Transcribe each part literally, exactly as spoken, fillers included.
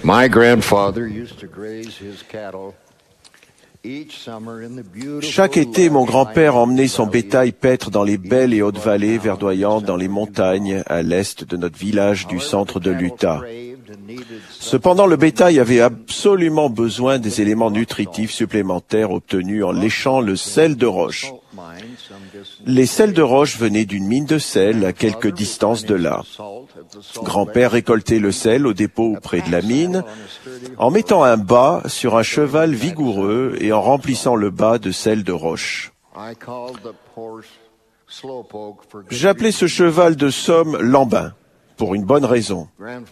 My grandfather used to graze his cattle each summer in the beautiful Chaque été, mon grand-père emmenait son bétail paître dans les belles et hautes vallées verdoyantes dans les montagnes à l'est de notre village du centre de l'Utah. Cependant, le bétail avait absolument besoin des éléments nutritifs supplémentaires obtenus en léchant le sel de roche. Les sels de roche venaient d'une mine de sel à quelque distance de là. Grand-père récoltait le sel au dépôt près de la mine en mettant un bât sur un cheval vigoureux et en remplissant le bât de sel de roche. J'appelais ce cheval de somme Lambin, pour une bonne raison.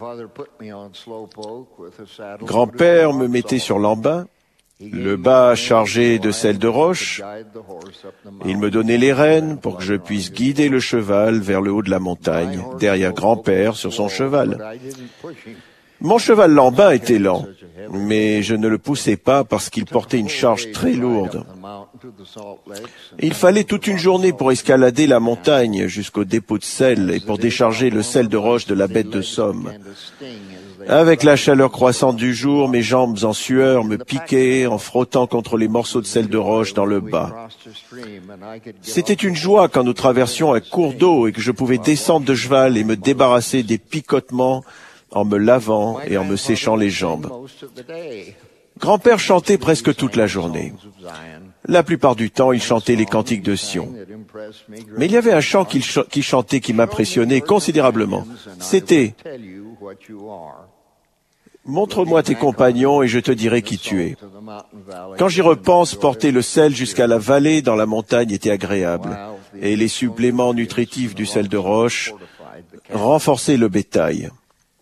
Grand-père me mettait sur Lambin, le bât chargé de sel de roche. Il me donnait les rênes pour que je puisse guider le cheval vers le haut de la montagne, derrière grand-père sur son cheval. Mon cheval Lambin était lent, mais je ne le poussais pas parce qu'il portait une charge très lourde. Il fallait toute une journée pour escalader la montagne jusqu'au dépôt de sel et pour décharger le sel de roche de la bête de somme. Avec la chaleur croissante du jour, mes jambes en sueur me piquaient en frottant contre les morceaux de sel de roche dans le bas. C'était une joie quand nous traversions un cours d'eau et que je pouvais descendre de cheval et me débarrasser des picotements en me lavant et en me séchant les jambes. Grand-père chantait presque toute la journée. La plupart du temps, il chantait les cantiques de Sion. Mais il y avait un chant qu'il ch- qu'il chantait qui m'impressionnait considérablement. C'était « Montre-moi tes compagnons et je te dirai qui tu es ». Quand j'y repense, porter le sel jusqu'à la vallée dans la montagne était agréable, et les suppléments nutritifs du sel de roche renforçaient le bétail.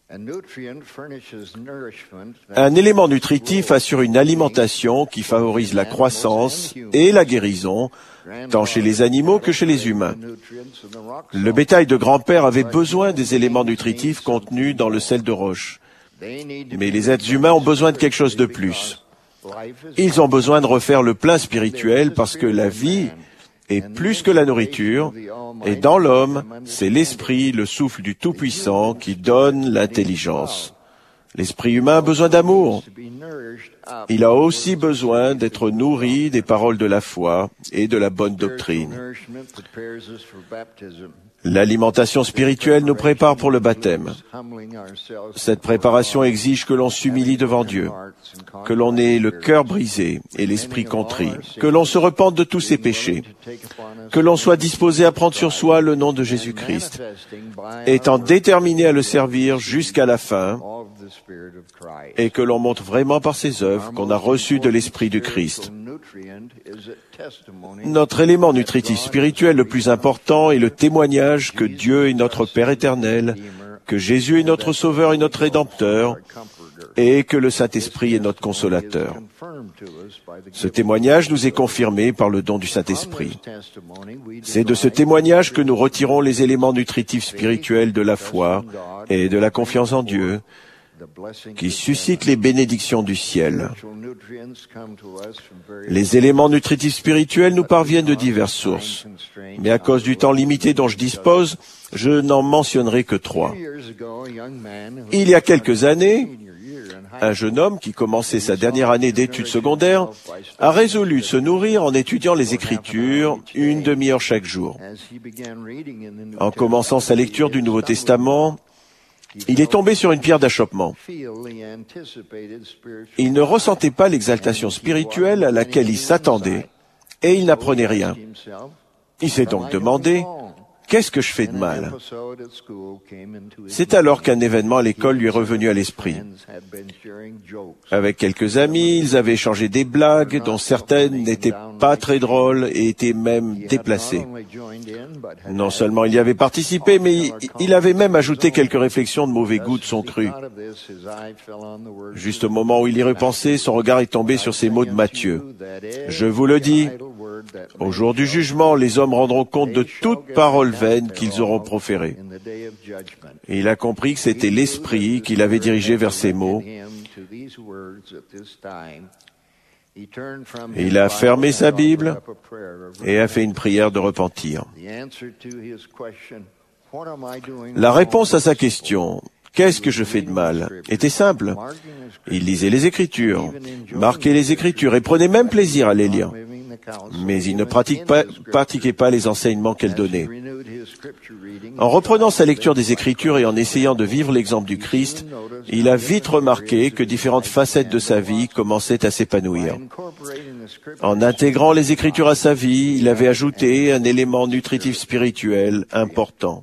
Un élément nutritif assure une alimentation qui favorise la croissance et la guérison, tant chez les animaux que chez les humains. Le bétail de grand-père avait besoin des éléments nutritifs contenus dans le sel de roche. Mais les êtres humains ont besoin de quelque chose de plus. Ils ont besoin de refaire le plein spirituel parce que la vie est plus que la nourriture, et dans l'homme, c'est l'esprit, le souffle du Tout-Puissant qui donne l'intelligence. L'esprit humain a besoin d'amour. Il a aussi besoin d'être nourri des paroles de la foi et de la bonne doctrine. L'alimentation spirituelle nous prépare pour le baptême. Cette préparation exige que l'on s'humilie devant Dieu, que l'on ait le cœur brisé et l'esprit contrit, que l'on se repente de tous ses péchés, que l'on soit disposé à prendre sur soi le nom de Jésus-Christ, étant déterminé à le servir jusqu'à la fin, et que l'on montre vraiment par ses œuvres qu'on a reçu de l'Esprit du Christ. Notre élément nutritif spirituel le plus important est le témoignage que Dieu est notre Père éternel, que Jésus est notre Sauveur et notre Rédempteur, et que le Saint-Esprit est notre Consolateur. Ce témoignage nous est confirmé par le don du Saint-Esprit. C'est de ce témoignage que nous retirons les éléments nutritifs spirituels de la foi et de la confiance en Dieu, qui suscitent les bénédictions du ciel. Les éléments nutritifs spirituels nous parviennent de diverses sources, mais à cause du temps limité dont je dispose, je n'en mentionnerai que trois. Il y a quelques années, un jeune homme qui commençait sa dernière année d'études secondaires a résolu de se nourrir en étudiant les Écritures une demi-heure chaque jour. En commençant sa lecture du Nouveau Testament, il est tombé sur une pierre d'achoppement. Il ne ressentait pas l'exaltation spirituelle à laquelle il s'attendait et il n'apprenait rien. Il s'est donc demandé, qu'est-ce que je fais de mal? C'est alors qu'un événement à l'école lui est revenu à l'esprit. Avec quelques amis, ils avaient échangé des blagues dont certaines n'étaient pas très drôles et étaient même déplacées. Non seulement il y avait participé, mais il avait même ajouté quelques réflexions de mauvais goût de son cru. Juste au moment où il y repensait, son regard est tombé sur ces mots de Matthieu. « Je vous le dis, au jour du jugement, les hommes rendront compte de toute parole vaine qu'ils auront proférée. » Et il a compris que c'était l'Esprit qui l'avait dirigé vers ces mots. Et il a fermé sa Bible et a fait une prière de repentir. La réponse à sa question, Qu'est-ce que je fais de mal? Était simple. Il lisait les Écritures, marquait les Écritures et prenait même plaisir à les lire. Mais il ne pratique pas, pratiquait pas les enseignements qu'elle donnait. En reprenant sa lecture des Écritures et en essayant de vivre l'exemple du Christ, il a vite remarqué que différentes facettes de sa vie commençaient à s'épanouir. En intégrant les Écritures à sa vie, il avait ajouté un élément nutritif spirituel important.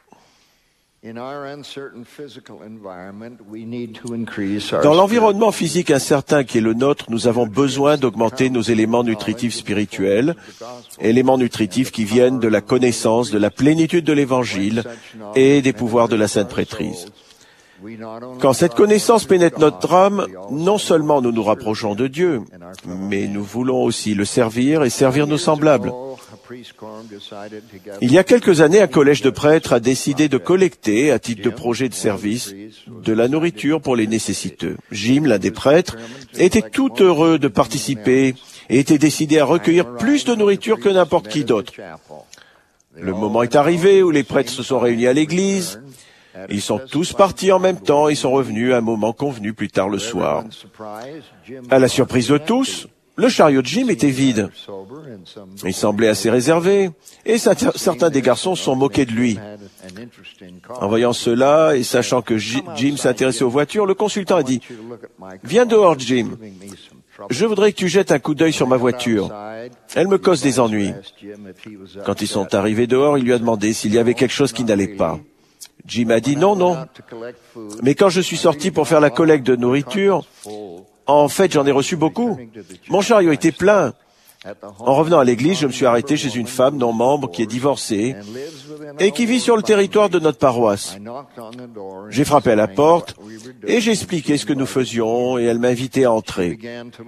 Dans l'environnement physique incertain qui est le nôtre, nous avons besoin d'augmenter nos éléments nutritifs spirituels, éléments nutritifs qui viennent de la connaissance, de la plénitude de l'Évangile et des pouvoirs de la Sainte Prêtrise. Quand cette connaissance pénètre notre âme, non seulement nous nous rapprochons de Dieu, mais nous voulons aussi le servir et servir nos semblables. Il y a quelques années, un collège de prêtres a décidé de collecter, à titre de projet de service, de la nourriture pour les nécessiteux. Jim, l'un des prêtres, était tout heureux de participer et était décidé à recueillir plus de nourriture que n'importe qui d'autre. Le moment est arrivé où les prêtres se sont réunis à l'église. Ils sont tous partis en même temps et sont revenus à un moment convenu plus tard le soir. À la surprise de tous, le chariot de Jim était vide. Il semblait assez réservé, et certains des garçons se sont moqués de lui. En voyant cela, et sachant que Jim s'intéressait aux voitures, le consultant a dit « Viens dehors, Jim. Je voudrais que tu jettes un coup d'œil sur ma voiture. Elle me cause des ennuis. » Quand ils sont arrivés dehors, il lui a demandé s'il y avait quelque chose qui n'allait pas. Jim a dit « Non, non. Mais quand je suis sorti pour faire la collecte de nourriture, en fait, j'en ai reçu beaucoup. Mon chariot était plein. En revenant à l'église, je me suis arrêté chez une femme non membre qui est divorcée et qui vit sur le territoire de notre paroisse. J'ai frappé à la porte et j'ai expliqué ce que nous faisions et elle m'a invité à entrer.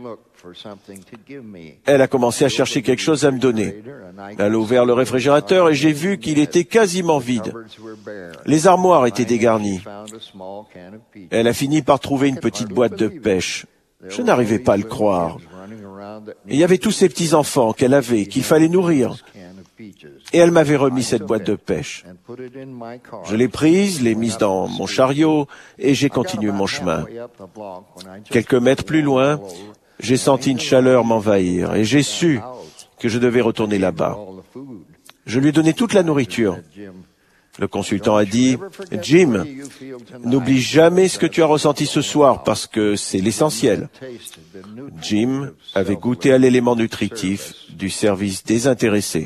Elle a commencé à chercher quelque chose à me donner. Elle a ouvert le réfrigérateur et j'ai vu qu'il était quasiment vide. Les armoires étaient dégarnies. Elle a fini par trouver une petite boîte de pêche. Je n'arrivais pas à le croire. Et il y avait tous ces petits-enfants qu'elle avait, qu'il fallait nourrir. Et elle m'avait remis cette boîte de pêche. Je l'ai prise, l'ai mise dans mon chariot, et j'ai continué mon chemin. Quelques mètres plus loin, j'ai senti une chaleur m'envahir, et j'ai su que je devais retourner là-bas. Je lui ai donné toute la nourriture. Le consultant a dit, « Jim, n'oublie jamais ce que tu as ressenti ce soir, parce que c'est l'essentiel. » Jim avait goûté à l'élément nutritif du service désintéressé.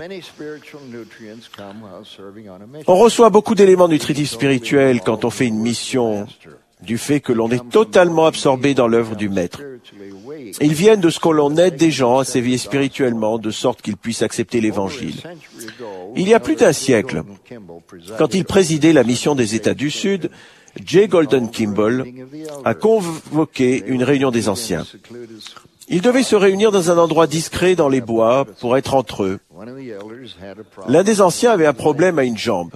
On reçoit beaucoup d'éléments nutritifs spirituels quand on fait une mission, du fait que l'on est totalement absorbé dans l'œuvre du Maître. Ils viennent de ce que l'on aide des gens à s'éveiller spirituellement, de sorte qu'ils puissent accepter l'Évangile. Il y a plus d'un siècle, quand il présidait la mission des États du Sud, J. Golden Kimball a convoqué une réunion des anciens. Ils devaient se réunir dans un endroit discret dans les bois pour être entre eux. L'un des anciens avait un problème à une jambe.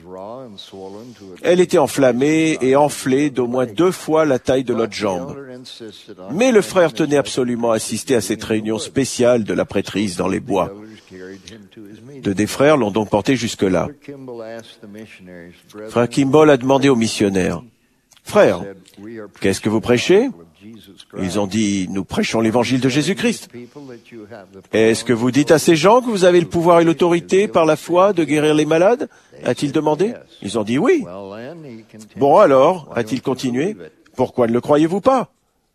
Elle était enflammée et enflée d'au moins deux fois la taille de l'autre jambe. Mais le frère tenait absolument à assister à cette réunion spéciale de la prêtrise dans les bois. Deux des frères l'ont donc porté jusque-là. Frère Kimball a demandé aux missionnaires, « Frère, qu'est-ce que vous prêchez ?» Ils ont dit, « Nous prêchons l'évangile de Jésus-Christ. » « Est-ce que vous dites à ces gens que vous avez le pouvoir et l'autorité par la foi de guérir les malades ?» a-t-il demandé. Ils ont dit « Oui. » « Bon alors, a-t-il continué, pourquoi ne le croyez-vous pas ?»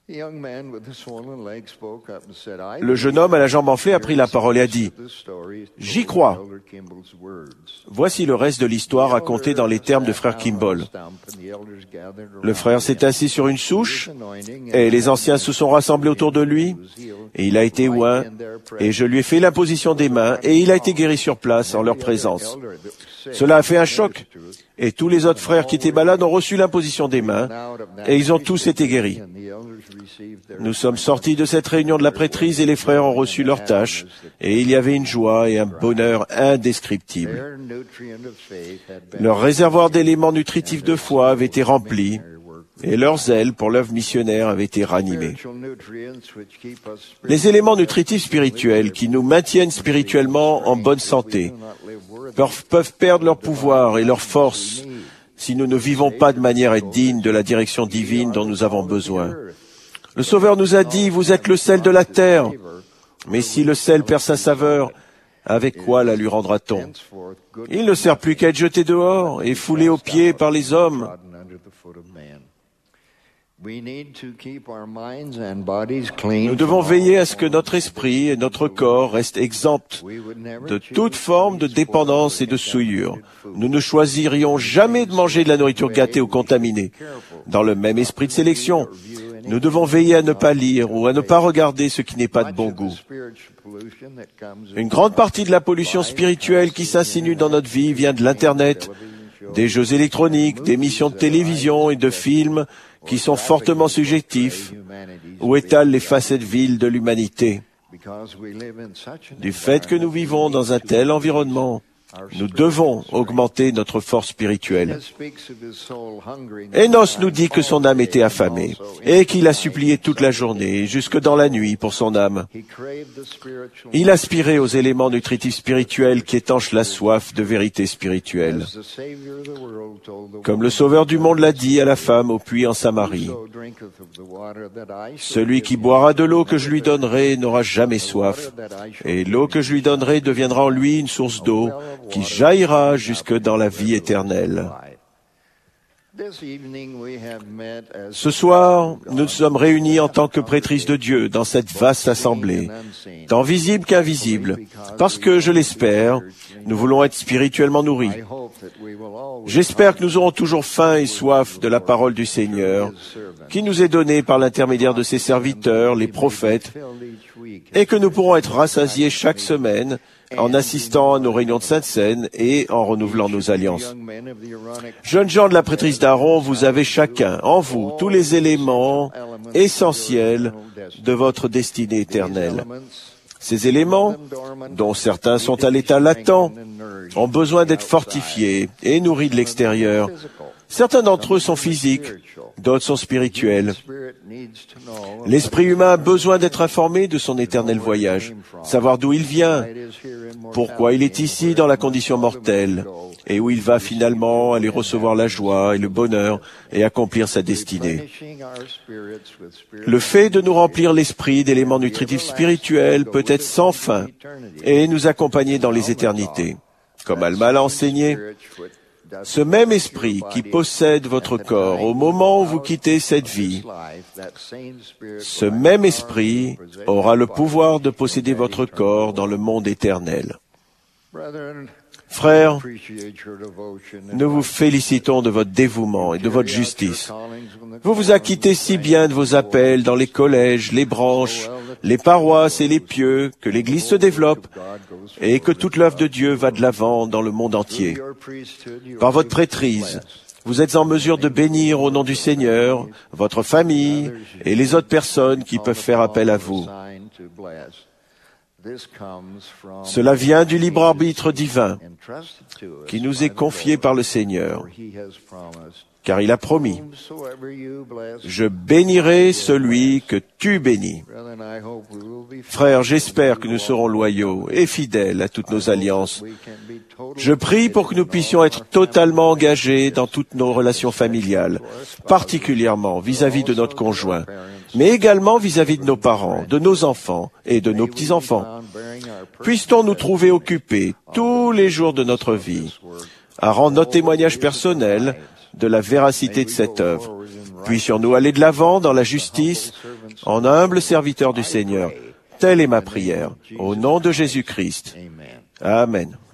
Le jeune homme à la jambe enflée a pris la parole et a dit, « J'y crois. » Voici le reste de l'histoire racontée dans les termes de frère Kimball. Le frère s'est assis sur une souche et les anciens se sont rassemblés autour de lui et il a été oint et je lui ai fait l'imposition des mains et il a été guéri sur place en leur présence. Cela a fait un choc et tous les autres frères qui étaient malades ont reçu l'imposition des mains et ils ont tous été guéris. Nous sommes sortis de cette réunion de la prêtrise et les frères ont reçu leurs tâches et il y avait une joie et un bonheur indescriptibles. Leur réservoir d'éléments nutritifs de foi avait été rempli et leur zèle pour l'œuvre missionnaire avait été ranimé. Les éléments nutritifs spirituels qui nous maintiennent spirituellement en bonne santé peuvent perdre leur pouvoir et leur force si nous ne vivons pas de manière digne de la direction divine dont nous avons besoin. Le Sauveur nous a dit, vous êtes le sel de la terre. Mais si le sel perd sa saveur, avec quoi la lui rendra-t-on? Il ne sert plus qu'à être jeté dehors et foulé aux pieds par les hommes. Nous devons veiller à ce que notre esprit et notre corps restent exempts de toute forme de dépendance et de souillure. Nous ne choisirions jamais de manger de la nourriture gâtée ou contaminée. Dans le même esprit de sélection, nous devons veiller à ne pas lire ou à ne pas regarder ce qui n'est pas de bon goût. Une grande partie de la pollution spirituelle qui s'insinue dans notre vie vient de l'Internet, des jeux électroniques, des émissions de télévision et de films qui sont fortement subjectifs ou étalent les facettes viles de l'humanité. Du fait que nous vivons dans un tel environnement, nous devons augmenter notre force spirituelle. Enos nous dit que son âme était affamée et qu'il a supplié toute la journée, jusque dans la nuit, pour son âme. Il aspirait aux éléments nutritifs spirituels qui étanchent la soif de vérité spirituelle. Comme le Sauveur du monde l'a dit à la femme au puits en Samarie, « Celui qui boira de l'eau que je lui donnerai n'aura jamais soif, et l'eau que je lui donnerai deviendra en lui une source d'eau qui jaillira jusque dans la vie éternelle. » Ce soir, nous nous sommes réunis en tant que prêtrise de Dieu dans cette vaste assemblée, tant visible qu'invisible, parce que, je l'espère, nous voulons être spirituellement nourris. J'espère que nous aurons toujours faim et soif de la parole du Seigneur, qui nous est donnée par l'intermédiaire de ses serviteurs, les prophètes, et que nous pourrons être rassasiés chaque semaine en assistant à nos réunions de Sainte Seine et en renouvelant nos alliances. Jeunes gens de la prêtrise d'Aaron, vous avez chacun, en vous, tous les éléments essentiels de votre destinée éternelle. Ces éléments, dont certains sont à l'état latent, ont besoin d'être fortifiés et nourris de l'extérieur. Certains d'entre eux sont physiques, d'autres sont spirituels. L'esprit humain a besoin d'être informé de son éternel voyage, savoir d'où il vient, pourquoi il est ici dans la condition mortelle, et où il va finalement aller recevoir la joie et le bonheur et accomplir sa destinée. Le fait de nous remplir l'esprit d'éléments nutritifs spirituels peut être sans fin et nous accompagner dans les éternités. Comme Alma l'a enseigné, ce même esprit qui possède votre corps au moment où vous quittez cette vie, ce même esprit aura le pouvoir de posséder votre corps dans le monde éternel. Frères, nous vous félicitons de votre dévouement et de votre justice. Vous vous acquittez si bien de vos appels dans les collèges, les branches, les paroisses et les pieux, que l'Église se développe et que toute l'œuvre de Dieu va de l'avant dans le monde entier. Par votre prêtrise, vous êtes en mesure de bénir au nom du Seigneur votre famille et les autres personnes qui peuvent faire appel à vous. Cela vient du libre arbitre divin qui nous est confié par le Seigneur, car il a promis, « Je bénirai celui que tu bénis. » Frères, j'espère que nous serons loyaux et fidèles à toutes nos alliances. Je prie pour que nous puissions être totalement engagés dans toutes nos relations familiales, particulièrement vis-à-vis de notre conjoint, mais également vis-à-vis de nos parents, de nos enfants et de nos petits-enfants. Puisse-t-on nous trouver occupés tous les jours de notre vie à rendre notre témoignage personnel de la véracité de cette œuvre. Puissions-nous aller de l'avant dans la justice en humble serviteur du Seigneur. Telle est ma prière. Au nom de Jésus-Christ. Amen.